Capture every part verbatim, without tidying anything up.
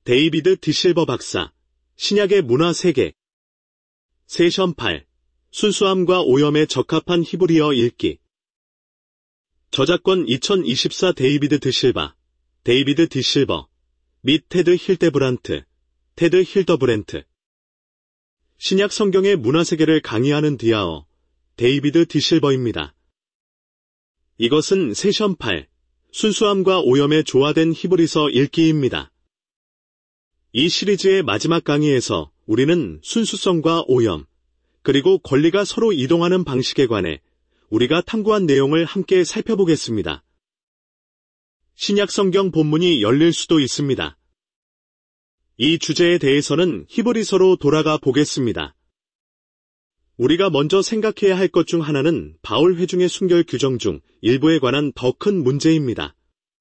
데이비드 디실버 박사, 신약의 문화 세계. 세션 팔. 순수함과 오염에 적합한 히브리어 읽기. 저작권 이천이십사 데이비드 드실바, 데이비드 디실버, 및 테드 힐데브란트, 테드 힐더브렌트. 신약 성경의 문화세계를 강의하는 디아어, 데이비드 디실버입니다. 이것은 세션 팔. 순수함과 오염에 조화된 히브리서 읽기입니다. 이 시리즈의 마지막 강의에서 우리는 순수성과 오염, 그리고 권리가 서로 이동하는 방식에 관해 우리가 탐구한 내용을 함께 살펴보겠습니다. 신약 성경 본문이 열릴 수도 있습니다. 이 주제에 대해서는 히브리서로 돌아가 보겠습니다. 우리가 먼저 생각해야 할 것 중 하나는 바울 회중의 순결 규정 중 일부에 관한 더 큰 문제입니다.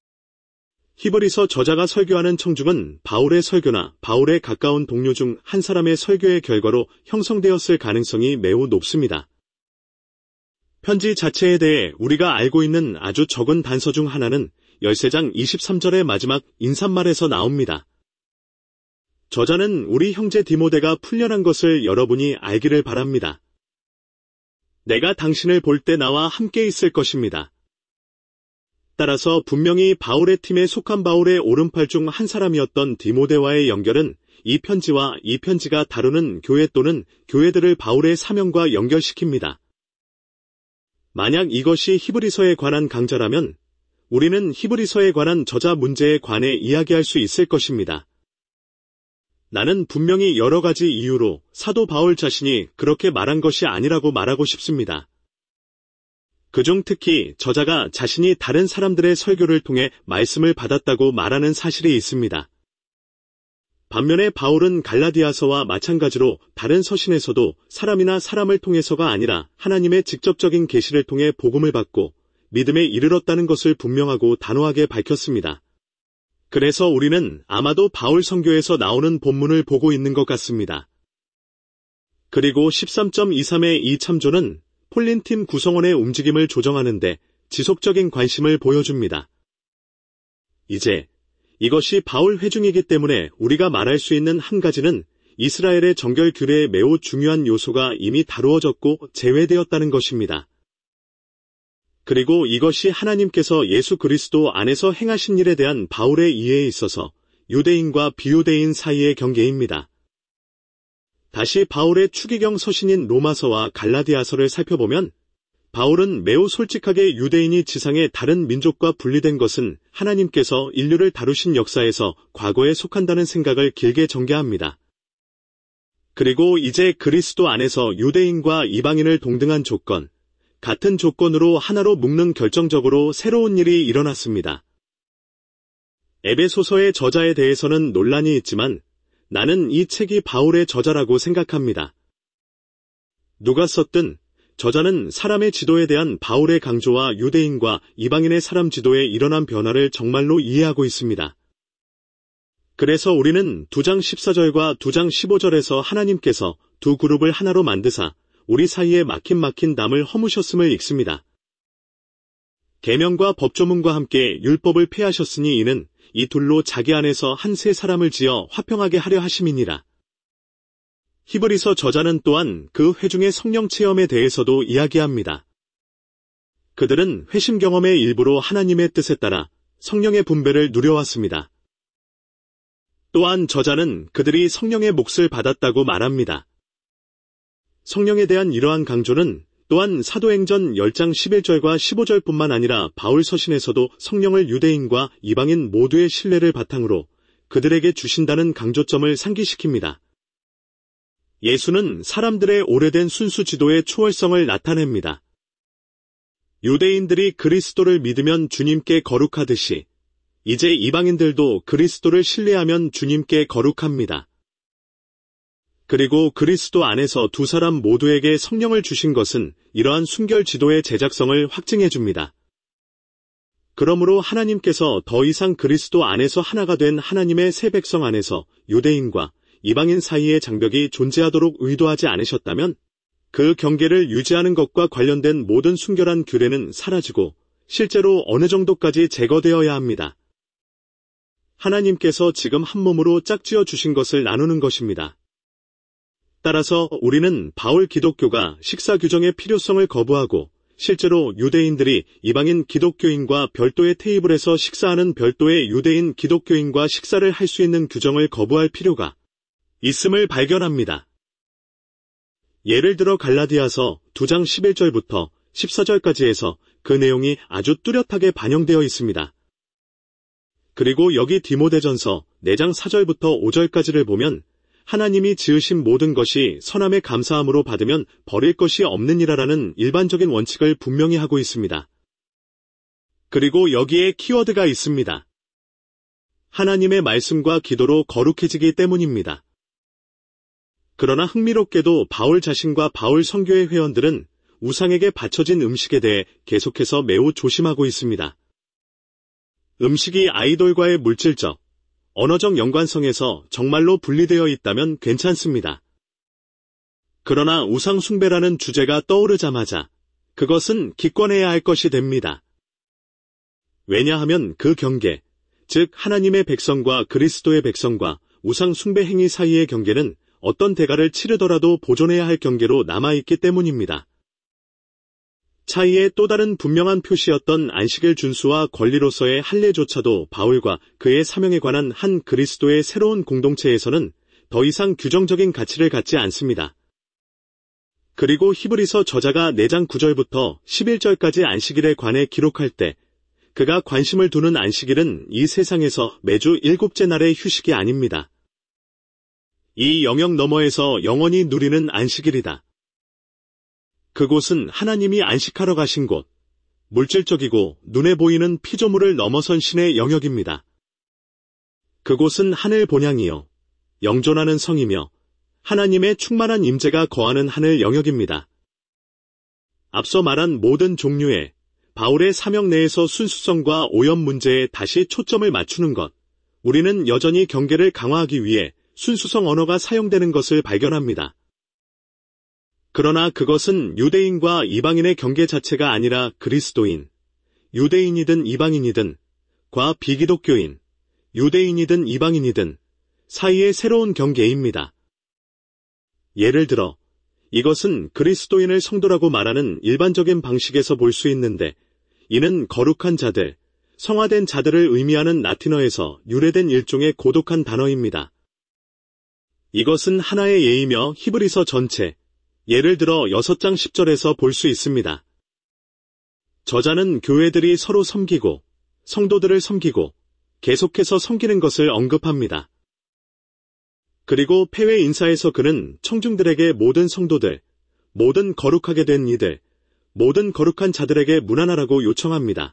히브리서 저자가 설교하는 청중은 바울의 설교나 바울의 가까운 동료 중 한 사람의 설교의 결과로 형성되었을 가능성이 매우 높습니다. 편지 자체에 대해 우리가 알고 있는 아주 적은 단서 중 하나는 십삼 장 이십삼 절의 마지막 인사말에서 나옵니다. 저자는 우리 형제 디모데가 풀려난 것을 여러분이 알기를 바랍니다. 내가 당신을 볼 때 나와 함께 있을 것입니다. 따라서 분명히 바울의 팀에 속한 바울의 오른팔 중 한 사람이었던 디모데와의 연결은 이 편지와 이 편지가 다루는 교회 또는 교회들을 바울의 사명과 연결시킵니다. 만약 이것이 히브리서에 관한 강좌라면 우리는 히브리서에 관한 저자 문제에 관해 이야기할 수 있을 것입니다. 나는 분명히 여러 가지 이유로 사도 바울 자신이 그렇게 말한 것이 아니라고 말하고 싶습니다. 그중 특히 저자가 자신이 다른 사람들의 설교를 통해 말씀을 받았다고 말하는 사실이 있습니다. 반면에 바울은 갈라디아서와 마찬가지로 다른 서신에서도 사람이나 사람을 통해서가 아니라 하나님의 직접적인 계시를 통해 복음을 받고 믿음에 이르렀다는 것을 분명하고 단호하게 밝혔습니다. 그래서 우리는 아마도 바울 선교에서 나오는 본문을 보고 있는 것 같습니다. 그리고 십삼 점 이십삼의 이 참조는 폴린팀 구성원의 움직임을 조정하는데 지속적인 관심을 보여줍니다. 이제 이것이 바울 회중이기 때문에 우리가 말할 수 있는 한 가지는 이스라엘의 정결 규례의 매우 중요한 요소가 이미 다루어졌고 제외되었다는 것입니다. 그리고 이것이 하나님께서 예수 그리스도 안에서 행하신 일에 대한 바울의 이해에 있어서 유대인과 비유대인 사이의 경계입니다. 다시 바울의 추기경 서신인 로마서와 갈라디아서를 살펴보면 바울은 매우 솔직하게 유대인이 지상의 다른 민족과 분리된 것은 하나님께서 인류를 다루신 역사에서 과거에 속한다는 생각을 길게 전개합니다. 그리고 이제 그리스도 안에서 유대인과 이방인을 동등한 조건, 같은 조건으로 하나로 묶는 결정적으로 새로운 일이 일어났습니다. 에베소서의 저자에 대해서는 논란이 있지만 나는 이 책이 바울의 저자라고 생각합니다. 누가 썼든 저자는 사람의 지도에 대한 바울의 강조와 유대인과 이방인의 사람 지도에 일어난 변화를 정말로 이해하고 있습니다. 그래서 우리는 두 장 십사 절과 두 장 십오 절에서 하나님께서 두 그룹을 하나로 만드사 우리 사이에 막힌 막힌 담을 허무셨음을 읽습니다. 계명과 법조문과 함께 율법을 폐하셨으니 이는 이 둘로 자기 안에서 한 세 사람을 지어 화평하게 하려 하심이니라. 히브리서 저자는 또한 그 회중의 성령 체험에 대해서도 이야기합니다. 그들은 회심 경험의 일부로 하나님의 뜻에 따라 성령의 분배를 누려왔습니다. 또한 저자는 그들이 성령의 몫을 받았다고 말합니다. 성령에 대한 이러한 강조는 또한 사도행전 십 장 십일 절과 십오 절뿐만 아니라 바울 서신에서도 성령을 유대인과 이방인 모두의 신뢰를 바탕으로 그들에게 주신다는 강조점을 상기시킵니다. 예수는 사람들의 오래된 순수 지도의 초월성을 나타냅니다. 유대인들이 그리스도를 믿으면 주님께 거룩하듯이 이제 이방인들도 그리스도를 신뢰하면 주님께 거룩합니다. 그리고 그리스도 안에서 두 사람 모두에게 성령을 주신 것은 이러한 순결 지도의 제작성을 확증해 줍니다. 그러므로 하나님께서 더 이상 그리스도 안에서 하나가 된 하나님의 새 백성 안에서 유대인과 이방인 사이의 장벽이 존재하도록 의도하지 않으셨다면 그 경계를 유지하는 것과 관련된 모든 순결한 규례는 사라지고 실제로 어느 정도까지 제거되어야 합니다. 하나님께서 지금 한 몸으로 짝지어 주신 것을 나누는 것입니다. 따라서 우리는 바울 기독교가 식사 규정의 필요성을 거부하고 실제로 유대인들이 이방인 기독교인과 별도의 테이블에서 식사하는 별도의 유대인 기독교인과 식사를 할 수 있는 규정을 거부할 필요가 있음을 발견합니다. 예를 들어 갈라디아서 두 장 십일 절부터 십사 절까지 해서 그 내용이 아주 뚜렷하게 반영되어 있습니다. 그리고 여기 디모데전서 네 장 사 절부터 오 절까지를 보면 하나님이 지으신 모든 것이 선함에 감사함으로 받으면 버릴 것이 없느니라라는 일반적인 원칙을 분명히 하고 있습니다. 그리고 여기에 키워드가 있습니다. 하나님의 말씀과 기도로 거룩해지기 때문입니다. 그러나 흥미롭게도 바울 자신과 바울 선교의 회원들은 우상에게 바쳐진 음식에 대해 계속해서 매우 조심하고 있습니다. 음식이 아이돌과의 물질적, 언어적 연관성에서 정말로 분리되어 있다면 괜찮습니다. 그러나 우상 숭배라는 주제가 떠오르자마자 그것은 기권해야 할 것이 됩니다. 왜냐하면 그 경계, 즉 하나님의 백성과 그리스도의 백성과 우상 숭배 행위 사이의 경계는 어떤 대가를 치르더라도 보존해야 할 경계로 남아있기 때문입니다. 차이의 또 다른 분명한 표시였던 안식일 준수와 권리로서의 할례조차도 바울과 그의 사명에 관한 한 그리스도의 새로운 공동체에서는 더 이상 규정적인 가치를 갖지 않습니다. 그리고 히브리서 저자가 네 장 구 절부터 십일 절까지 안식일에 관해 기록할 때 그가 관심을 두는 안식일은 이 세상에서 매주 일곱째 날의 휴식이 아닙니다. 이 영역 너머에서 영원히 누리는 안식일이다. 그곳은 하나님이 안식하러 가신 곳, 물질적이고 눈에 보이는 피조물을 넘어선 신의 영역입니다. 그곳은 하늘 본향이요, 영존하는 성이며 하나님의 충만한 임재가 거하는 하늘 영역입니다. 앞서 말한 모든 종류의 바울의 사명 내에서 순수성과 오염 문제에 다시 초점을 맞추는 것, 우리는 여전히 경계를 강화하기 위해 순수성 언어가 사용되는 것을 발견합니다. 그러나 그것은 유대인과 이방인의 경계 자체가 아니라 그리스도인, 유대인이든 이방인이든, 과 비기독교인, 유대인이든 이방인이든 사이의 새로운 경계입니다. 예를 들어 이것은 그리스도인을 성도라고 말하는 일반적인 방식에서 볼 수 있는데 이는 거룩한 자들, 성화된 자들을 의미하는 라틴어에서 유래된 일종의 고독한 단어입니다. 이것은 하나의 예이며 히브리서 전체, 예를 들어 여섯 장 십 절에서 볼 수 있습니다. 저자는 교회들이 서로 섬기고 성도들을 섬기고 계속해서 섬기는 것을 언급합니다. 그리고 폐회 인사에서 그는 청중들에게 모든 성도들, 모든 거룩하게 된 이들, 모든 거룩한 자들에게 문안하라고 요청합니다.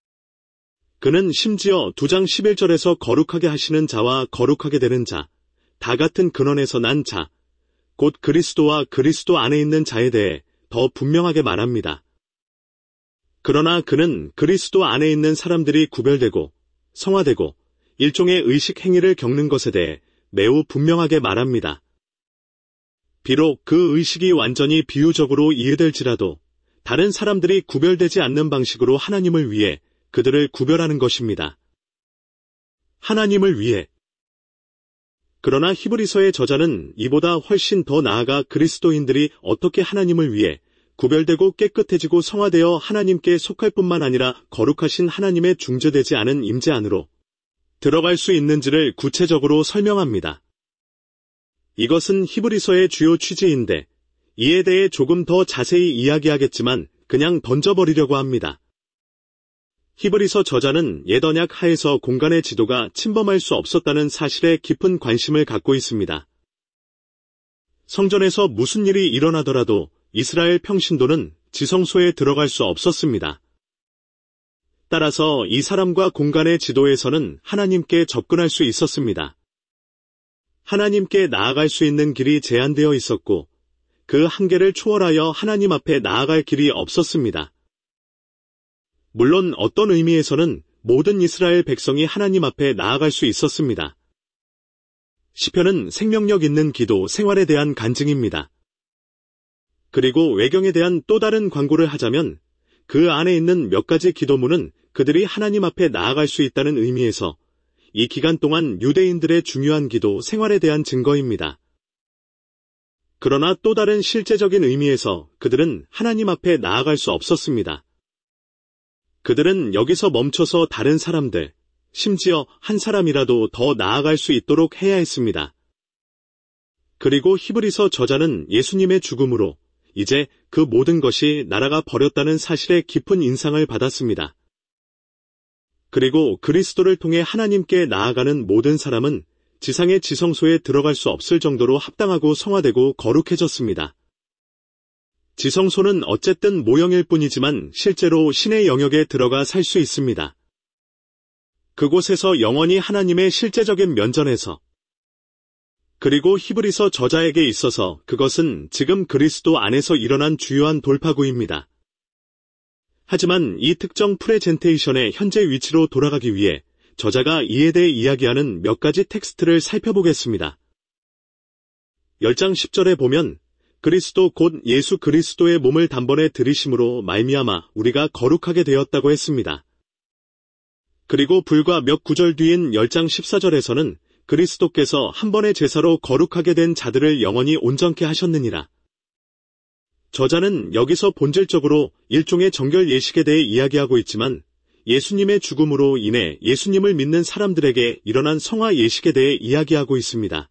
그는 심지어 두 장 십일 절에서 거룩하게 하시는 자와 거룩하게 되는 자, 다 같은 근원에서 난 자, 곧 그리스도와 그리스도 안에 있는 자에 대해 더 분명하게 말합니다. 그러나 그는 그리스도 안에 있는 사람들이 구별되고 성화되고 일종의 의식 행위를 겪는 것에 대해 매우 분명하게 말합니다. 비록 그 의식이 완전히 비유적으로 이해될지라도 다른 사람들이 구별되지 않는 방식으로 하나님을 위해 그들을 구별하는 것입니다. 하나님을 위해. 그러나 히브리서의 저자는 이보다 훨씬 더 나아가 그리스도인들이 어떻게 하나님을 위해 구별되고 깨끗해지고 성화되어 하나님께 속할 뿐만 아니라 거룩하신 하나님의 중재되지 않은 임재 안으로 들어갈 수 있는지를 구체적으로 설명합니다. 이것은 히브리서의 주요 취지인데 이에 대해 조금 더 자세히 이야기하겠지만 그냥 던져버리려고 합니다. 히브리서 저자는 옛 언약 하에서 공간의 지도가 침범할 수 없었다는 사실에 깊은 관심을 갖고 있습니다. 성전에서 무슨 일이 일어나더라도 이스라엘 평신도는 지성소에 들어갈 수 없었습니다. 따라서 이 사람과 공간의 지도에서는 하나님께 접근할 수 있었습니다. 하나님께 나아갈 수 있는 길이 제한되어 있었고 그 한계를 초월하여 하나님 앞에 나아갈 길이 없었습니다. 물론 어떤 의미에서는 모든 이스라엘 백성이 하나님 앞에 나아갈 수 있었습니다. 시편은 생명력 있는 기도 생활에 대한 간증입니다. 그리고 외경에 대한 또 다른 광고를 하자면 그 안에 있는 몇 가지 기도문은 그들이 하나님 앞에 나아갈 수 있다는 의미에서 이 기간 동안 유대인들의 중요한 기도 생활에 대한 증거입니다. 그러나 또 다른 실제적인 의미에서 그들은 하나님 앞에 나아갈 수 없었습니다. 그들은 여기서 멈춰서 다른 사람들, 심지어 한 사람이라도 더 나아갈 수 있도록 해야 했습니다. 그리고 히브리서 저자는 예수님의 죽음으로 이제 그 모든 것이 날아가 버렸다는 사실에 깊은 인상을 받았습니다. 그리고 그리스도를 통해 하나님께 나아가는 모든 사람은 지상의 지성소에 들어갈 수 없을 정도로 합당하고 성화되고 거룩해졌습니다. 지성소는 어쨌든 모형일 뿐이지만 실제로 신의 영역에 들어가 살 수 있습니다. 그곳에서 영원히 하나님의 실제적인 면전에서 그리고 히브리서 저자에게 있어서 그것은 지금 그리스도 안에서 일어난 주요한 돌파구입니다. 하지만 이 특정 프레젠테이션의 현재 위치로 돌아가기 위해 저자가 이에 대해 이야기하는 몇 가지 텍스트를 살펴보겠습니다. 열 장 십 절에 보면 그리스도 곧 예수 그리스도의 몸을 단번에 들이심으로 말미암아 우리가 거룩하게 되었다고 했습니다. 그리고 불과 몇 구절 뒤인 열 장 십사 절에서는 그리스도께서 한 번의 제사로 거룩하게 된 자들을 영원히 온전케 하셨느니라. 저자는 여기서 본질적으로 일종의 정결 예식에 대해 이야기하고 있지만 예수님의 죽음으로 인해 예수님을 믿는 사람들에게 일어난 성화 예식에 대해 이야기하고 있습니다.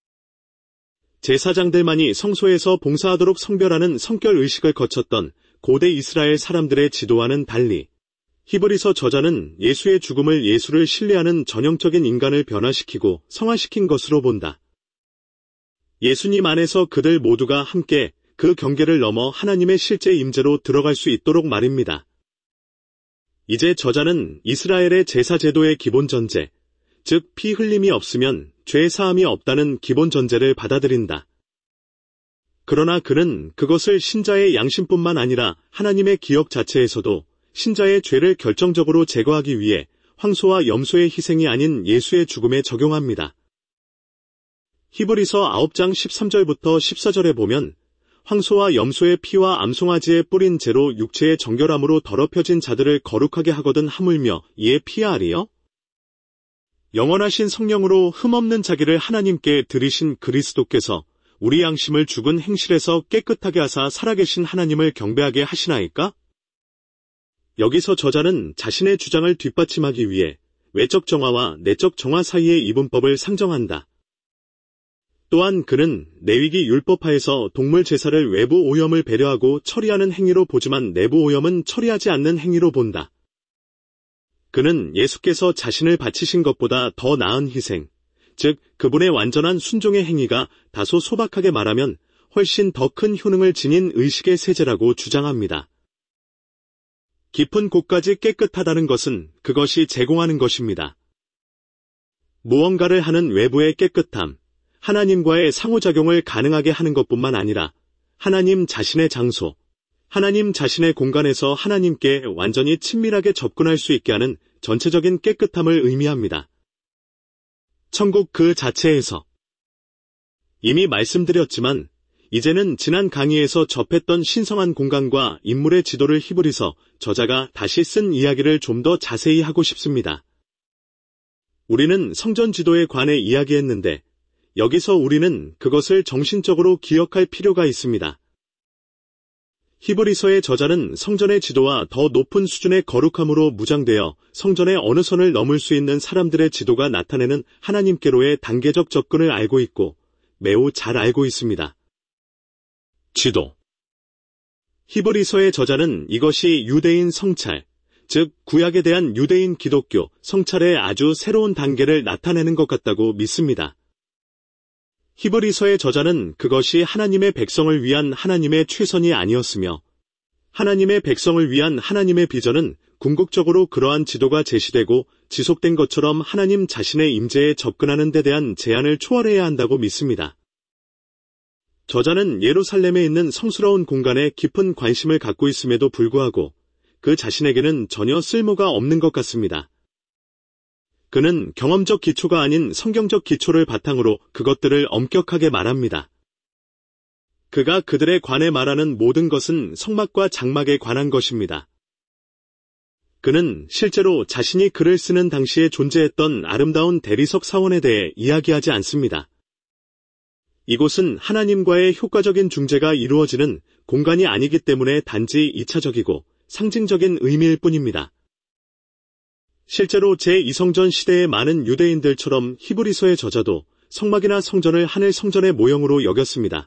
제사장들만이 성소에서 봉사하도록 성별하는 성결 의식을 거쳤던 고대 이스라엘 사람들의 지도와는 달리 히브리서 저자는 예수의 죽음을 예수를 신뢰하는 전형적인 인간을 변화시키고 성화시킨 것으로 본다. 예수님 안에서 그들 모두가 함께 그 경계를 넘어 하나님의 실제 임재로 들어갈 수 있도록 말입니다. 이제 저자는 이스라엘의 제사 제도의 기본 전제, 즉 피 흘림이 없으면 죄 사함이 없다는 기본 전제를 받아들인다. 그러나 그는 그것을 신자의 양심뿐만 아니라 하나님의 기억 자체에서도 신자의 죄를 결정적으로 제거하기 위해 황소와 염소의 희생이 아닌 예수의 죽음에 적용합니다. 히브리서 아홉 장 십삼 절부터 십사 절에 보면 황소와 염소의 피와 암송아지에 뿌린 재로 육체의 정결함으로 더럽혀진 자들을 거룩하게 하거든 하물며 이에 피하리요? 영원하신 성령으로 흠없는 자기를 하나님께 드리신 그리스도께서 우리 양심을 죽은 행실에서 깨끗하게 하사 살아계신 하나님을 경배하게 하시나이까? 여기서 저자는 자신의 주장을 뒷받침하기 위해 외적 정화와 내적 정화 사이의 이분법을 상정한다. 또한 그는 레위기 율법하에서 동물 제사를 외부 오염을 배려하고 처리하는 행위로 보지만 내부 오염은 처리하지 않는 행위로 본다. 그는 예수께서 자신을 바치신 것보다 더 나은 희생, 즉 그분의 완전한 순종의 행위가 다소 소박하게 말하면 훨씬 더 큰 효능을 지닌 의식의 세제라고 주장합니다. 깊은 곳까지 깨끗하다는 것은 그것이 제공하는 것입니다. 무언가를 하는 외부의 깨끗함, 하나님과의 상호작용을 가능하게 하는 것뿐만 아니라 하나님 자신의 장소, 하나님 자신의 공간에서 하나님께 완전히 친밀하게 접근할 수 있게 하는 전체적인 깨끗함을 의미합니다. 천국 그 자체에서 이미 말씀드렸지만 이제는 지난 강의에서 접했던 신성한 공간과 인물의 지도를 히브리서 저자가 다시 쓴 이야기를 좀 더 자세히 하고 싶습니다. 우리는 성전 지도에 관해 이야기했는데 여기서 우리는 그것을 정신적으로 기억할 필요가 있습니다. 히브리서의 저자는 성전의 지도와 더 높은 수준의 거룩함으로 무장되어 성전의 어느 선을 넘을 수 있는 사람들의 지도가 나타내는 하나님께로의 단계적 접근을 알고 있고 매우 잘 알고 있습니다. 지도. 히브리서의 저자는 이것이 유대인 성찰, 즉 구약에 대한 유대인 기독교 성찰의 아주 새로운 단계를 나타내는 것 같다고 믿습니다. 히브리서의 저자는 그것이 하나님의 백성을 위한 하나님의 최선이 아니었으며 하나님의 백성을 위한 하나님의 비전은 궁극적으로 그러한 지도가 제시되고 지속된 것처럼 하나님 자신의 임재에 접근하는 데 대한 제한을 초월해야 한다고 믿습니다. 저자는 예루살렘에 있는 성스러운 공간에 깊은 관심을 갖고 있음에도 불구하고 그 자신에게는 전혀 쓸모가 없는 것 같습니다. 그는 경험적 기초가 아닌 성경적 기초를 바탕으로 그것들을 엄격하게 말합니다. 그가 그들에 관해 말하는 모든 것은 성막과 장막에 관한 것입니다. 그는 실제로 자신이 글을 쓰는 당시에 존재했던 아름다운 대리석 사원에 대해 이야기하지 않습니다. 이곳은 하나님과의 효과적인 중재가 이루어지는 공간이 아니기 때문에 단지 이차적이고 상징적인 의미일 뿐입니다. 실제로 제이 성전 시대의 많은 유대인들처럼 히브리서의 저자도 성막이나 성전을 하늘 성전의 모형으로 여겼습니다.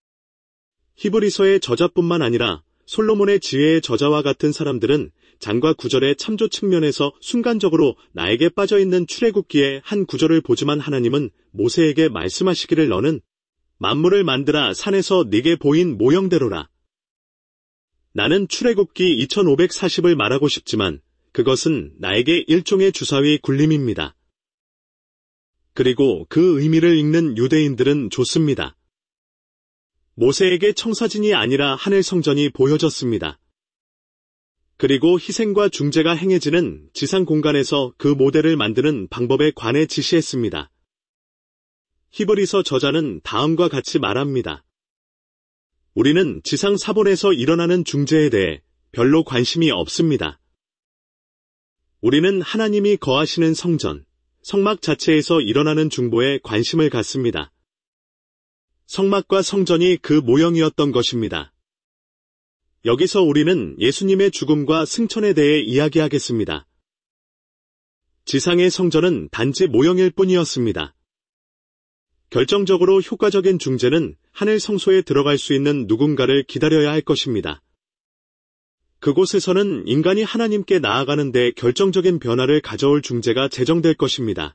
히브리서의 저자뿐만 아니라 솔로몬의 지혜의 저자와 같은 사람들은 장과 구절의 참조 측면에서 순간적으로 나에게 빠져있는 출애굽기의 한 구절을 보지만 하나님은 모세에게 말씀하시기를 너는 만물을 만드라 산에서 네게 보인 모형대로라. 나는 출애굽기 이천오백사십을 말하고 싶지만 그것은 나에게 일종의 주사위 굴림입니다. 그리고 그 의미를 읽는 유대인들은 좋습니다. 모세에게 청사진이 아니라 하늘 성전이 보여졌습니다. 그리고 희생과 중재가 행해지는 지상 공간에서 그 모델을 만드는 방법에 관해 지시했습니다. 히브리서 저자는 다음과 같이 말합니다. 우리는 지상 사본에서 일어나는 중재에 대해 별로 관심이 없습니다. 우리는 하나님이 거하시는 성전, 성막 자체에서 일어나는 중보에 관심을 갖습니다. 성막과 성전이 그 모형이었던 것입니다. 여기서 우리는 예수님의 죽음과 승천에 대해 이야기하겠습니다. 지상의 성전은 단지 모형일 뿐이었습니다. 결정적으로 효과적인 중재는 하늘 성소에 들어갈 수 있는 누군가를 기다려야 할 것입니다. 그곳에서는 인간이 하나님께 나아가는 데 결정적인 변화를 가져올 중재가 제정될 것입니다.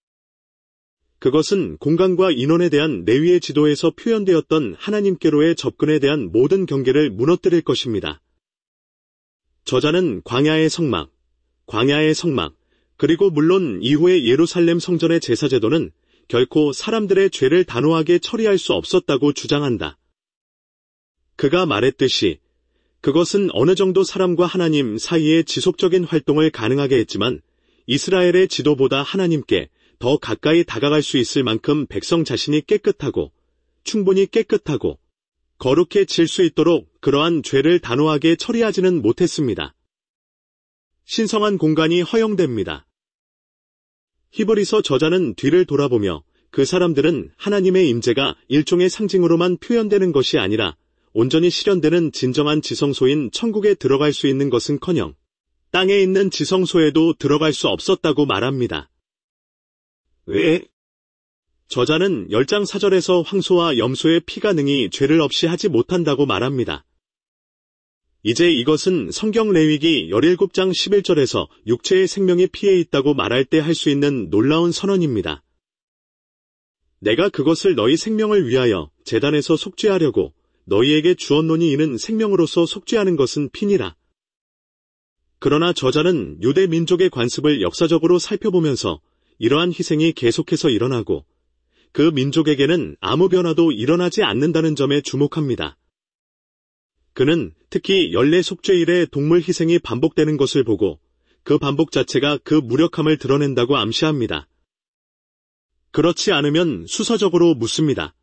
그것은 공간과 인원에 대한 레위의 지도에서 표현되었던 하나님께로의 접근에 대한 모든 경계를 무너뜨릴 것입니다. 저자는 광야의 성막, 광야의 성막, 그리고 물론 이후의 예루살렘 성전의 제사제도는 결코 사람들의 죄를 단호하게 처리할 수 없었다고 주장한다. 그가 말했듯이 그것은 어느 정도 사람과 하나님 사이의 지속적인 활동을 가능하게 했지만 이스라엘의 지도보다 하나님께 더 가까이 다가갈 수 있을 만큼 백성 자신이 깨끗하고 충분히 깨끗하고 거룩해질 수 있도록 그러한 죄를 단호하게 처리하지는 못했습니다. 신성한 공간이 허용됩니다. 히브리서 저자는 뒤를 돌아보며 그 사람들은 하나님의 임재가 일종의 상징으로만 표현되는 것이 아니라 온전히 실현되는 진정한 지성소인 천국에 들어갈 수 있는 것은커녕 땅에 있는 지성소에도 들어갈 수 없었다고 말합니다. 왜? 저자는 열 장 사 절에서 황소와 염소의 피가 능히 죄를 없이 하지 못한다고 말합니다. 이제 이것은 성경 레위기 십칠 장 십일 절에서 육체의 생명이 피해 있다고 말할 때 할 수 있는 놀라운 선언입니다. 내가 그것을 너희 생명을 위하여 제단에서 속죄하려고 너희에게 주었노니 이는 생명으로서 속죄하는 것은 피니라. 그러나 저자는 유대 민족의 관습을 역사적으로 살펴보면서 이러한 희생이 계속해서 일어나고 그 민족에게는 아무 변화도 일어나지 않는다는 점에 주목합니다. 그는 특히 연례 속죄일에 동물 희생이 반복되는 것을 보고 그 반복 자체가 그 무력함을 드러낸다고 암시합니다. 그렇지 않으면 수서적으로 묻습니다.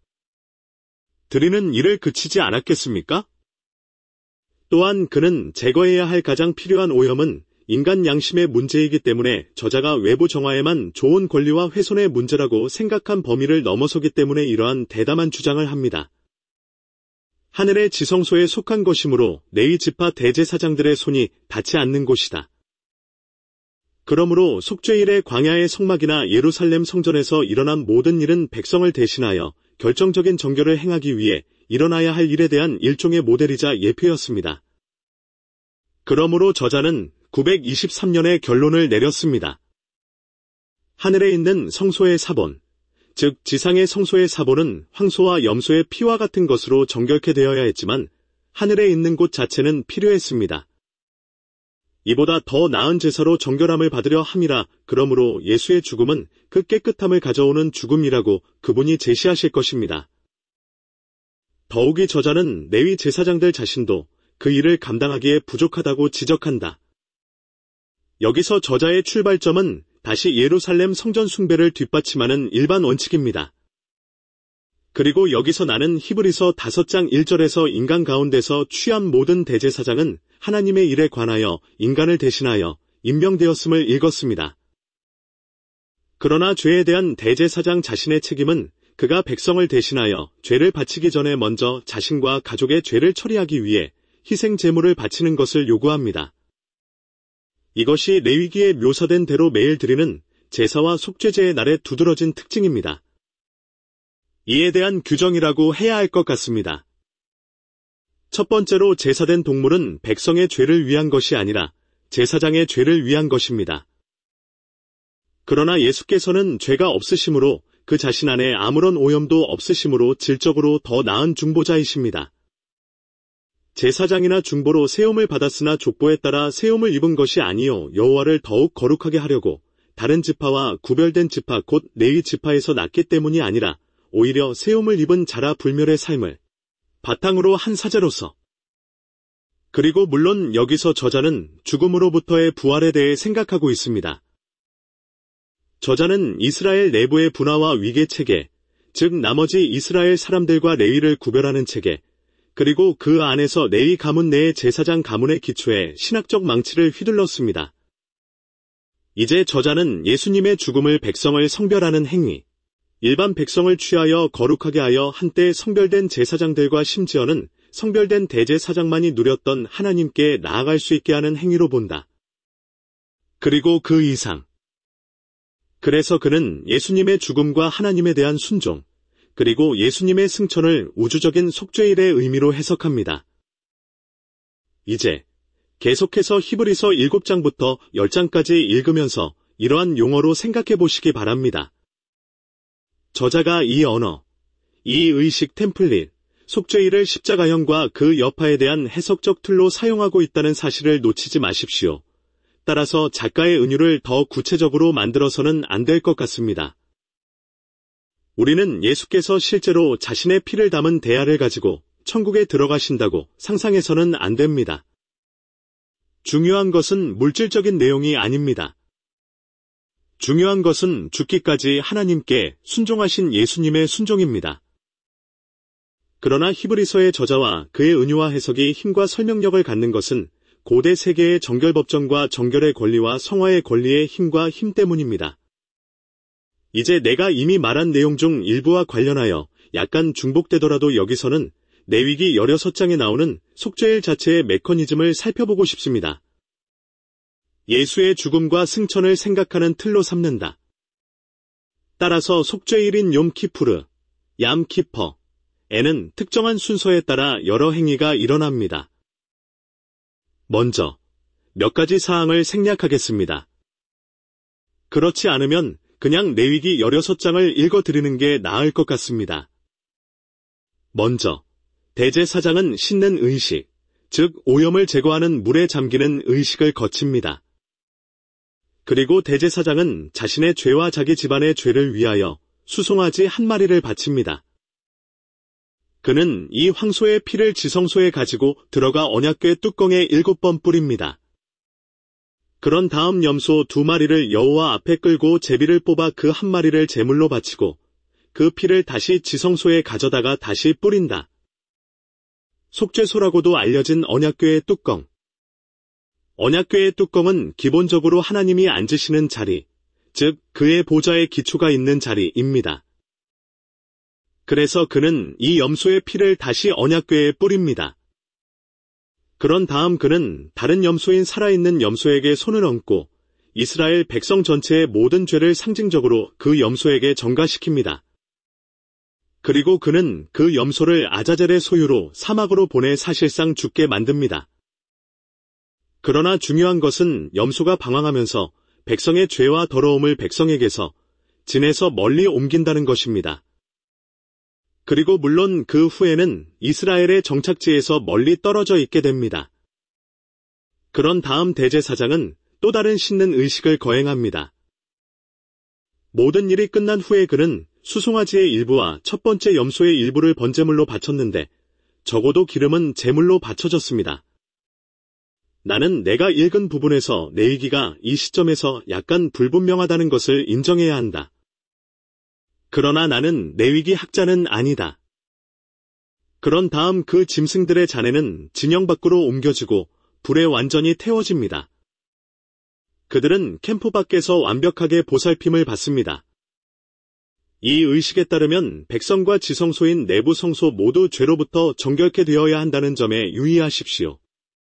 드리는 일을 그치지 않았겠습니까? 또한 그는 제거해야 할 가장 필요한 오염은 인간 양심의 문제이기 때문에 저자가 외부 정화에만 좋은 권리와 훼손의 문제라고 생각한 범위를 넘어서기 때문에 이러한 대담한 주장을 합니다. 하늘의 지성소에 속한 것이므로 레위 지파 대제사장들의 손이 닿지 않는 곳이다. 그러므로 속죄일의 광야의 성막이나 예루살렘 성전에서 일어난 모든 일은 백성을 대신하여 결정적인 정결을 행하기 위해 일어나야 할 일에 대한 일종의 모델이자 예표였습니다. 그러므로 저자는 구백이십삼 년의 결론을 내렸습니다. 하늘에 있는 성소의 사본, 즉 지상의 성소의 사본은 황소와 염소의 피와 같은 것으로 정결케 되어야 했지만 하늘에 있는 곳 자체는 필요했습니다. 이보다 더 나은 제사로 정결함을 받으려 함이라. 그러므로 예수의 죽음은 그 깨끗함을 가져오는 죽음이라고 그분이 제시하실 것입니다. 더욱이 저자는 레위 제사장들 자신도 그 일을 감당하기에 부족하다고 지적한다. 여기서 저자의 출발점은 다시 예루살렘 성전 숭배를 뒷받침하는 일반 원칙입니다. 그리고 여기서 나는 히브리서 다섯 장 일 절에서 인간 가운데서 취한 모든 대제사장은 하나님의 일에 관하여 인간을 대신하여 임명되었음을 읽었습니다. 그러나 죄에 대한 대제사장 자신의 책임은 그가 백성을 대신하여 죄를 바치기 전에 먼저 자신과 가족의 죄를 처리하기 위해 희생 제물을 바치는 것을 요구합니다. 이것이 레위기에 묘사된 대로 매일 드리는 제사와 속죄제의 날의 두드러진 특징입니다. 이에 대한 규정이라고 해야 할 것 같습니다. 첫 번째로 제사된 동물은 백성의 죄를 위한 것이 아니라 제사장의 죄를 위한 것입니다. 그러나 예수께서는 죄가 없으심으로 그 자신 안에 아무런 오염도 없으심으로 질적으로 더 나은 중보자이십니다. 제사장이나 중보로 세움을 받았으나 족보에 따라 세움을 입은 것이 아니요 여호와를 더욱 거룩하게 하려고 다른 지파와 구별된 지파 곧 레위 지파에서 났기 때문이 아니라 오히려 세움을 입은 자라 불멸의 삶을 바탕으로 한 사제로서. 그리고 물론 여기서 저자는 죽음으로부터의 부활에 대해 생각하고 있습니다. 저자는 이스라엘 내부의 분화와 위계 체계, 즉 나머지 이스라엘 사람들과 레위를 구별하는 체계, 그리고 그 안에서 레위 가문 내의 제사장 가문의 기초에 신학적 망치를 휘둘렀습니다. 이제 저자는 예수님의 죽음을 백성을 성별하는 행위, 일반 백성을 취하여 거룩하게 하여 한때 성별된 제사장들과 심지어는 성별된 대제사장만이 누렸던 하나님께 나아갈 수 있게 하는 행위로 본다. 그리고 그 이상. 그래서 그는 예수님의 죽음과 하나님에 대한 순종, 그리고 예수님의 승천을 우주적인 속죄일의 의미로 해석합니다. 이제 계속해서 히브리서 일곱 장부터 십 장까지 읽으면서 이러한 용어로 생각해 보시기 바랍니다. 저자가 이 언어, 이 의식 템플릿, 속죄일을 십자가형과 그 여파에 대한 해석적 틀로 사용하고 있다는 사실을 놓치지 마십시오. 따라서 작가의 은유를 더 구체적으로 만들어서는 안 될 것 같습니다. 우리는 예수께서 실제로 자신의 피를 담은 대야를 가지고 천국에 들어가신다고 상상해서는 안 됩니다. 중요한 것은 물질적인 내용이 아닙니다. 중요한 것은 죽기까지 하나님께 순종하신 예수님의 순종입니다. 그러나 히브리서의 저자와 그의 은유와 해석이 힘과 설명력을 갖는 것은 고대 세계의 정결법정과 정결의 권리와 성화의 권리의 힘과 힘 때문입니다. 이제 내가 이미 말한 내용 중 일부와 관련하여 약간 중복되더라도 여기서는 레위기 십육 장에 나오는 속죄일 자체의 메커니즘을 살펴보고 싶습니다. 예수의 죽음과 승천을 생각하는 틀로 삼는다. 따라서 속죄일인 욤키푸르, 얌키퍼, 에는 특정한 순서에 따라 여러 행위가 일어납니다. 먼저 몇 가지 사항을 생략하겠습니다. 그렇지 않으면 그냥 레위기 십육 장을 읽어드리는 게 나을 것 같습니다. 먼저 대제사장은 씻는 의식, 즉 오염을 제거하는 물에 잠기는 의식을 거칩니다. 그리고 대제사장은 자신의 죄와 자기 집안의 죄를 위하여 수송아지 한 마리를 바칩니다. 그는 이 황소의 피를 지성소에 가지고 들어가 언약궤 뚜껑에 일곱 번 뿌립니다. 그런 다음 염소 두 마리를 여호와 앞에 끌고 제비를 뽑아 그 한 마리를 제물로 바치고 그 피를 다시 지성소에 가져다가 다시 뿌린다. 속죄소라고도 알려진 언약궤의 뚜껑. 언약궤의 뚜껑은 기본적으로 하나님이 앉으시는 자리, 즉 그의 보좌의 기초가 있는 자리입니다. 그래서 그는 이 염소의 피를 다시 언약궤에 뿌립니다. 그런 다음 그는 다른 염소인 살아있는 염소에게 손을 얹고 이스라엘 백성 전체의 모든 죄를 상징적으로 그 염소에게 전가시킵니다. 그리고 그는 그 염소를 아자젤의 소유로 사막으로 보내 사실상 죽게 만듭니다. 그러나 중요한 것은 염소가 방황하면서 백성의 죄와 더러움을 백성에게서 진에서 멀리 옮긴다는 것입니다. 그리고 물론 그 후에는 이스라엘의 정착지에서 멀리 떨어져 있게 됩니다. 그런 다음 대제사장은 또 다른 씻는 의식을 거행합니다. 모든 일이 끝난 후에 그는 수송아지의 일부와 첫 번째 염소의 일부를 번제물로 바쳤는데 적어도 기름은 제물로 바쳐졌습니다. 나는 내가 읽은 부분에서 레위기가 이 시점에서 약간 불분명하다는 것을 인정해야 한다. 그러나 나는 레위기 학자는 아니다. 그런 다음 그 짐승들의 잔해는 진영 밖으로 옮겨지고 불에 완전히 태워집니다. 그들은 캠프 밖에서 완벽하게 보살핌을 받습니다. 이 의식에 따르면 백성과 지성소인 내부 성소 모두 죄로부터 정결케 되어야 한다는 점에 유의하십시오.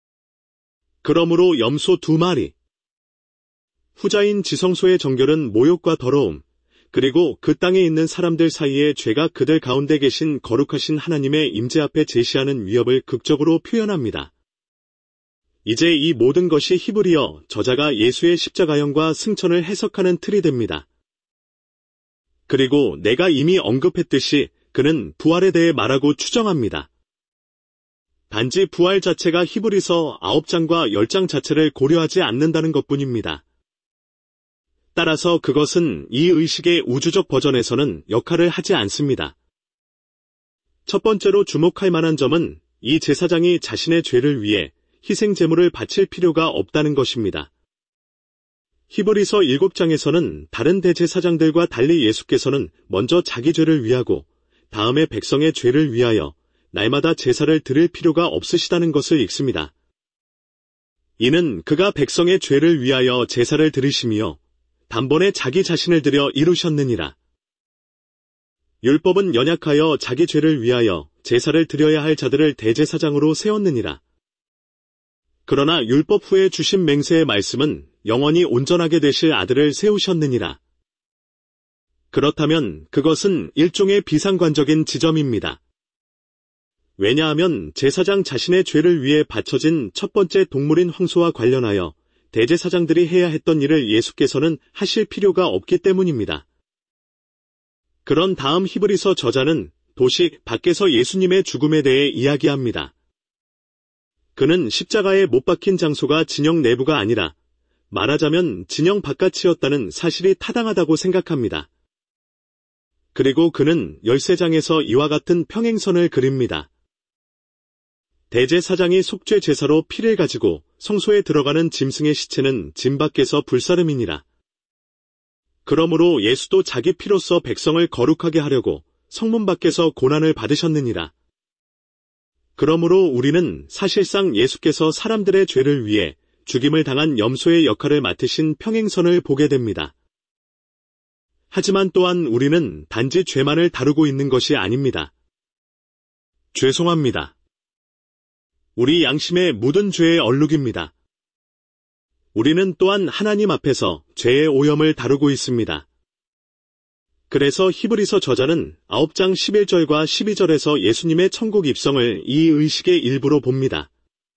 그러므로 염소 두 마리. 후자인 지성소의 정결은 모욕과 더러움, 그리고 그 땅에 있는 사람들 사이의 죄가 그들 가운데 계신 거룩하신 하나님의 임재 앞에 제시하는 위협을 극적으로 표현합니다. 이제 이 모든 것이 히브리어 저자가 예수의 십자가형과 승천을 해석하는 틀이 됩니다. 그리고 내가 이미 언급했듯이 그는 부활에 대해 말하고 추정합니다. 단지 부활 자체가 히브리서 아홉 장과 열 장 자체를 고려하지 않는다는 것뿐입니다. 따라서 그것은 이 의식의 우주적 버전에서는 역할을 하지 않습니다. 첫 번째로 주목할 만한 점은 이 제사장이 자신의 죄를 위해 희생 제물을 바칠 필요가 없다는 것입니다. 히브리서 일곱 장에서는 다른 대제사장들과 달리 예수께서는 먼저 자기 죄를 위하고 다음에 백성의 죄를 위하여 날마다 제사를 드릴 필요가 없으시다는 것을 읽습니다. 이는 그가 백성의 죄를 위하여 제사를 드리심이요 단번에 자기 자신을 드려 이루셨느니라. 율법은 연약하여 자기 죄를 위하여 제사를 드려야 할 자들을 대제사장으로 세웠느니라. 그러나 율법 후에 주신 맹세의 말씀은 영원히 온전하게 되실 아들을 세우셨느니라. 그렇다면 그것은 일종의 비상관적인 지점입니다. 왜냐하면 제사장 자신의 죄를 위해 바쳐진 첫 번째 동물인 황소와 관련하여 대제사장들이 해야 했던 일을 예수께서는 하실 필요가 없기 때문입니다. 그런 다음 히브리서 저자는 도식 밖에서 예수님의 죽음에 대해 이야기합니다. 그는 십자가에 못 박힌 장소가 진영 내부가 아니라 말하자면 진영 바깥이었다는 사실이 타당하다고 생각합니다. 그리고 그는 열세 장에서 이와 같은 평행선을 그립니다. 대제사장이 속죄 제사로 피를 가지고 성소에 들어가는 짐승의 시체는 짐 밖에서 불사름이니라. 그러므로 예수도 자기 피로써 백성을 거룩하게 하려고 성문 밖에서 고난을 받으셨느니라. 그러므로 우리는 사실상 예수께서 사람들의 죄를 위해 죽임을 당한 염소의 역할을 맡으신 평행선을 보게 됩니다. 하지만 또한 우리는 단지 죄만을 다루고 있는 것이 아닙니다. 죄송합니다. 우리 양심의 묻은 죄의 얼룩입니다. 우리는 또한 하나님 앞에서 죄의 오염을 다루고 있습니다. 그래서 히브리서 저자는 아홉 장 십일 절과 십이 절에서 예수님의 천국 입성을 이 의식의 일부로 봅니다.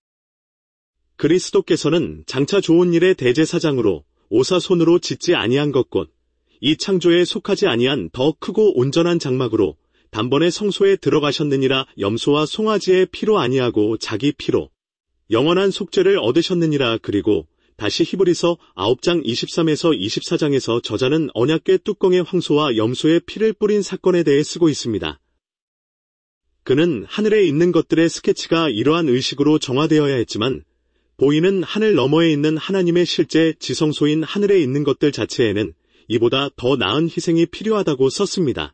그리스도께서는 장차 좋은 일의 대제사장으로 오사손으로 짓지 아니한 것 곧 이 창조에 속하지 아니한 더 크고 온전한 장막으로 단번에 성소에 들어가셨느니라. 염소와 송아지의 피로 아니하고 자기 피로 영원한 속죄를 얻으셨느니라. 그리고 다시 히브리서 아홉 장 이십삼에서 이십사 장에서 저자는 언약궤 뚜껑에 황소와 염소의 피를 뿌린 사건에 대해 쓰고 있습니다. 그는 하늘에 있는 것들의 스케치가 이러한 의식으로 정화되어야 했지만 보이는 하늘 너머에 있는 하나님의 실제 지성소인 하늘에 있는 것들 자체에는 이보다 더 나은 희생이 필요하다고 썼습니다.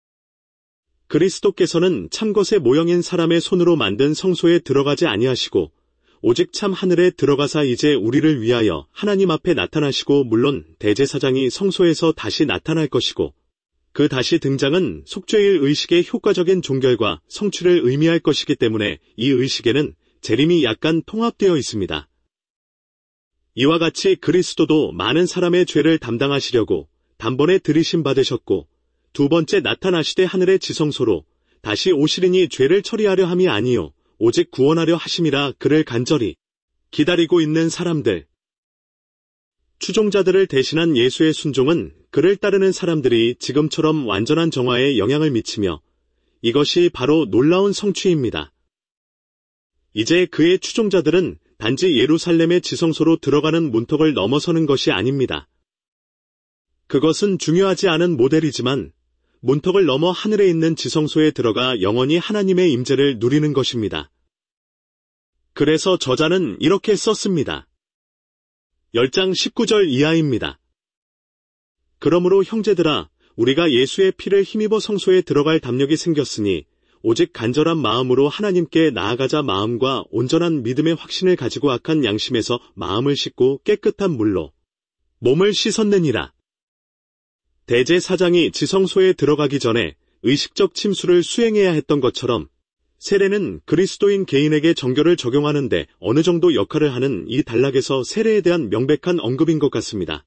그리스도께서는 참것의 모형인 사람의 손으로 만든 성소에 들어가지 아니하시고 오직 참 하늘에 들어가사 이제 우리를 위하여 하나님 앞에 나타나시고 물론 대제사장이 성소에서 다시 나타날 것이고 그 다시 등장은 속죄일 의식의 효과적인 종결과 성취를 의미할 것이기 때문에 이 의식에는 재림이 약간 통합되어 있습니다. 이와 같이 그리스도도 많은 사람의 죄를 담당하시려고 단번에 들이심 받으셨고 두 번째 나타나시되 하늘의 지성소로 다시 오시리니 죄를 처리하려 함이 아니요 오직 구원하려 하심이라. 그를 간절히 기다리고 있는 사람들. 추종자들을 대신한 예수의 순종은 그를 따르는 사람들이 지금처럼 완전한 정화에 영향을 미치며 이것이 바로 놀라운 성취입니다. 이제 그의 추종자들은 단지 예루살렘의 지성소로 들어가는 문턱을 넘어서는 것이 아닙니다. 그것은 중요하지 않은 모델이지만 문턱을 넘어 하늘에 있는 지성소에 들어가 영원히 하나님의 임재를 누리는 것입니다. 그래서 저자는 이렇게 썼습니다. 열 장 십구 절 이하입니다. 그러므로 형제들아 우리가 예수의 피를 힘입어 성소에 들어갈 담력이 생겼으니 오직 간절한 마음으로 하나님께 나아가자. 마음과 온전한 믿음의 확신을 가지고 악한 양심에서 마음을 씻고 깨끗한 물로 몸을 씻었느니라. 대제사장이 지성소에 들어가기 전에 의식적 침수를 수행해야 했던 것처럼 세례는 그리스도인 개인에게 정결을 적용하는데 어느 정도 역할을 하는 이 단락에서 세례에 대한 명백한 언급인 것 같습니다.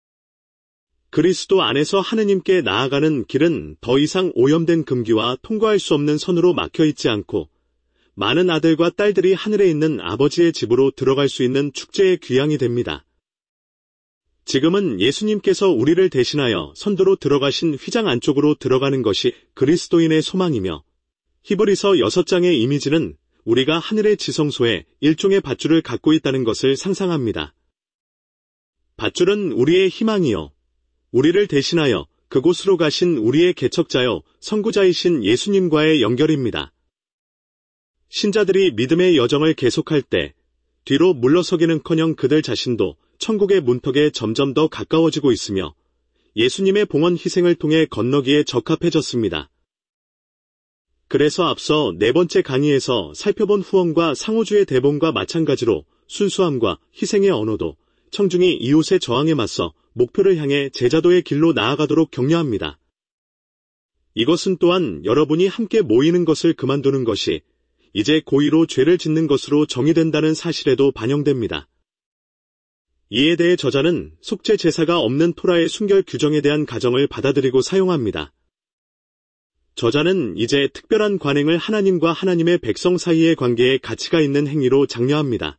그리스도 안에서 하느님께 나아가는 길은 더 이상 오염된 금기와 통과할 수 없는 선으로 막혀있지 않고 많은 아들과 딸들이 하늘에 있는 아버지의 집으로 들어갈 수 있는 축제의 귀향이 됩니다. 지금은 예수님께서 우리를 대신하여 선도로 들어가신 휘장 안쪽으로 들어가는 것이 그리스도인의 소망이며 히브리서 여섯 장의 이미지는 우리가 하늘의 지성소에 일종의 밧줄을 갖고 있다는 것을 상상합니다. 밧줄은 우리의 희망이요. 우리를 대신하여 그곳으로 가신 우리의 개척자요 선구자이신 예수님과의 연결입니다. 신자들이 믿음의 여정을 계속할 때 뒤로 물러서기는커녕 그들 자신도 천국의 문턱에 점점 더 가까워지고 있으며 예수님의 봉헌 희생을 통해 건너기에 적합해졌습니다. 그래서 앞서 네 번째 강의에서 살펴본 후원과 상호주의 대본과 마찬가지로 순수함과 희생의 언어도 청중이 이웃의 저항에 맞서 목표를 향해 제자도의 길로 나아가도록 격려합니다. 이것은 또한 여러분이 함께 모이는 것을 그만두는 것이 이제 고의로 죄를 짓는 것으로 정의된다는 사실에도 반영됩니다. 이에 대해 저자는 속죄 제사가 없는 토라의 순결 규정에 대한 가정을 받아들이고 사용합니다. 저자는 이제 특별한 관행을 하나님과 하나님의 백성 사이의 관계에 가치가 있는 행위로 장려합니다.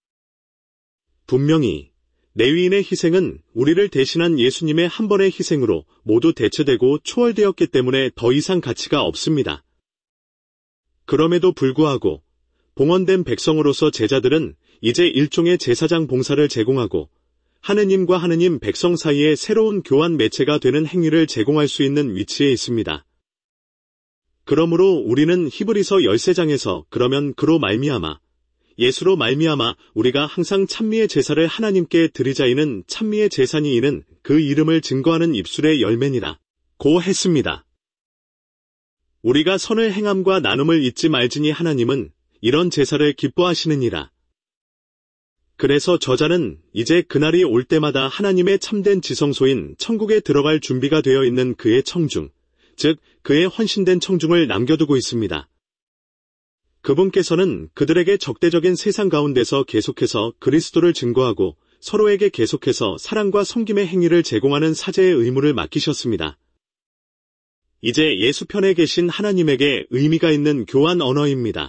분명히 레위인의 희생은 우리를 대신한 예수님의 한 번의 희생으로 모두 대체되고 초월되었기 때문에 더 이상 가치가 없습니다. 그럼에도 불구하고 봉헌된 백성으로서 제자들은 이제 일종의 제사장 봉사를 제공하고 하느님과 하느님 백성 사이에 새로운 교환 매체가 되는 행위를 제공할 수 있는 위치에 있습니다. 그러므로 우리는 히브리서 십삼 장에서 그러면 그로 말미암아 예수로 말미암아 우리가 항상 찬미의 제사를 하나님께 드리자이는 찬미의 제사니 이는 그 이름을 증거하는 입술의 열매니라 고 했습니다. 우리가 선을 행함과 나눔을 잊지 말지니 하나님은 이런 제사를 기뻐하시느니라. 그래서 저자는 이제 그날이 올 때마다 하나님의 참된 지성소인 천국에 들어갈 준비가 되어 있는 그의 청중, 즉 그의 헌신된 청중을 남겨두고 있습니다. 그분께서는 그들에게 적대적인 세상 가운데서 계속해서 그리스도를 증거하고 서로에게 계속해서 사랑과 섬김의 행위를 제공하는 사제의 의무를 맡기셨습니다. 이제 예수 편에 계신 하나님에게 의미가 있는 교환 언어입니다.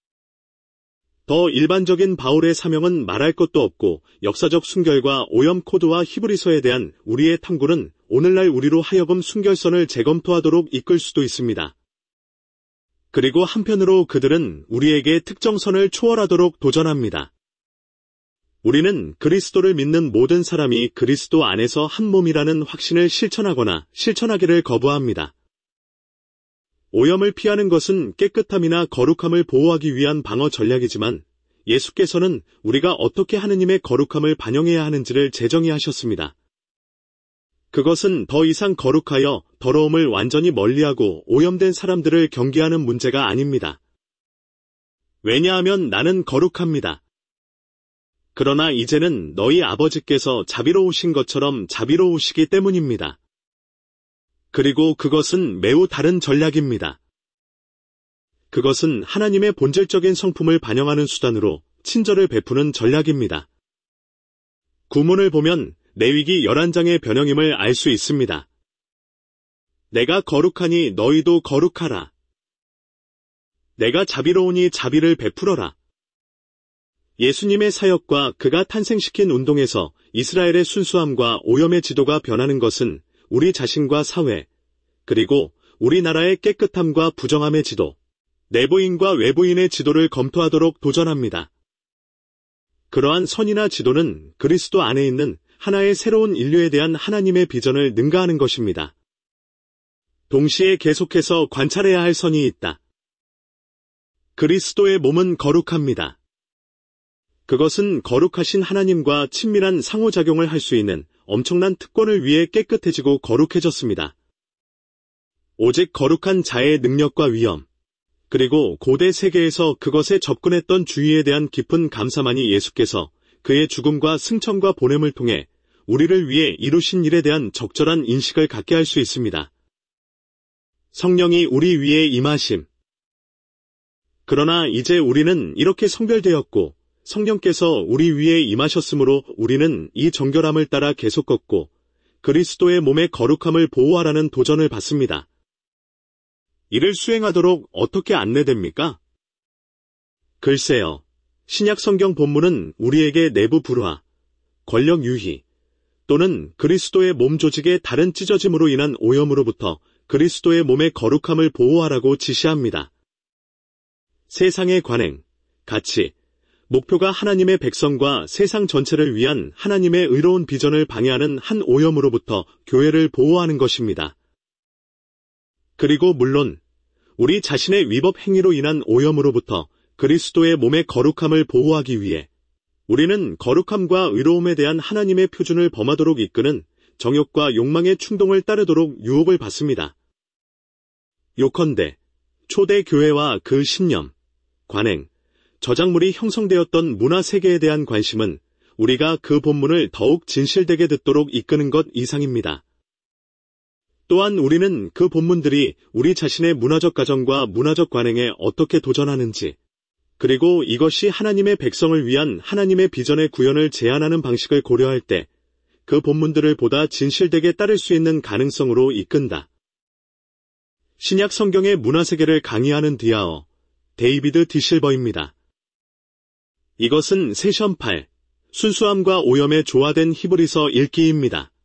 더 일반적인 바울의 사명은 말할 것도 없고 역사적 순결과 오염 코드와 히브리서에 대한 우리의 탐구는 오늘날 우리로 하여금 순결선을 재검토하도록 이끌 수도 있습니다. 그리고 한편으로 그들은 우리에게 특정선을 초월하도록 도전합니다. 우리는 그리스도를 믿는 모든 사람이 그리스도 안에서 한 몸이라는 확신을 실천하거나 실천하기를 거부합니다. 오염을 피하는 것은 깨끗함이나 거룩함을 보호하기 위한 방어 전략이지만 예수께서는 우리가 어떻게 하느님의 거룩함을 반영해야 하는지를 재정의 하셨습니다. 그것은 더 이상 거룩하여 더러움을 완전히 멀리하고 오염된 사람들을 경계하는 문제가 아닙니다. 왜냐하면 나는 거룩합니다. 그러나 이제는 너희 아버지께서 자비로우신 것처럼 자비로우시기 때문입니다. 그리고 그것은 매우 다른 전략입니다. 그것은 하나님의 본질적인 성품을 반영하는 수단으로 친절을 베푸는 전략입니다. 구문을 보면 레위기 열한 장의 변형임을 알 수 있습니다. 내가 거룩하니 너희도 거룩하라. 내가 자비로우니 자비를 베풀어라. 예수님의 사역과 그가 탄생시킨 운동에서 이스라엘의 순수함과 오염의 지도가 변하는 것은 우리 자신과 사회, 그리고 우리나라의 깨끗함과 부정함의 지도, 내부인과 외부인의 지도를 검토하도록 도전합니다. 그러한 선이나 지도는 그리스도 안에 있는 하나의 새로운 인류에 대한 하나님의 비전을 능가하는 것입니다. 동시에 계속해서 관찰해야 할 선이 있다. 그리스도의 몸은 거룩합니다. 그것은 거룩하신 하나님과 친밀한 상호작용을 할 수 있는 엄청난 특권을 위해 깨끗해지고 거룩해졌습니다. 오직 거룩한 자의 능력과 위엄, 그리고 고대 세계에서 그것에 접근했던 주의에 대한 깊은 감사만이 예수께서 그의 죽음과 승천과 보냄을 통해 우리를 위해 이루신 일에 대한 적절한 인식을 갖게 할 수 있습니다. 성령이 우리 위에 임하심. 그러나 이제 우리는 이렇게 성별되었고 성령께서 우리 위에 임하셨으므로 우리는 이 정결함을 따라 계속 걷고 그리스도의 몸의 거룩함을 보호하라는 도전을 받습니다. 이를 수행하도록 어떻게 안내됩니까? 글쎄요. 신약 성경 본문은 우리에게 내부 불화, 권력 유희, 또는 그리스도의 몸 조직의 다른 찢어짐으로 인한 오염으로부터 그리스도의 몸의 거룩함을 보호하라고 지시합니다. 세상의 관행, 가치, 목표가 하나님의 백성과 세상 전체를 위한 하나님의 의로운 비전을 방해하는 한 오염으로부터 교회를 보호하는 것입니다. 그리고 물론 우리 자신의 위법 행위로 인한 오염으로부터 그리스도의 몸의 거룩함을 보호하기 위해 우리는 거룩함과 의로움에 대한 하나님의 표준을 범하도록 이끄는 정욕과 욕망의 충동을 따르도록 유혹을 받습니다. 요컨대 초대 교회와 그 신념, 관행, 저작물이 형성되었던 문화 세계에 대한 관심은 우리가 그 본문을 더욱 진실되게 듣도록 이끄는 것 이상입니다. 또한 우리는 그 본문들이 우리 자신의 문화적 가정과 문화적 관행에 어떻게 도전하는지, 그리고 이것이 하나님의 백성을 위한 하나님의 비전의 구현을 제안하는 방식을 고려할 때 그 본문들을 보다 진실되게 따를 수 있는 가능성으로 이끈다. 신약 성경의 문화세계를 강의하는 디아어, 데이비드 디실버입니다. 이것은 세션 팔, 순수함과 오염에 조화된 히브리서 읽기입니다.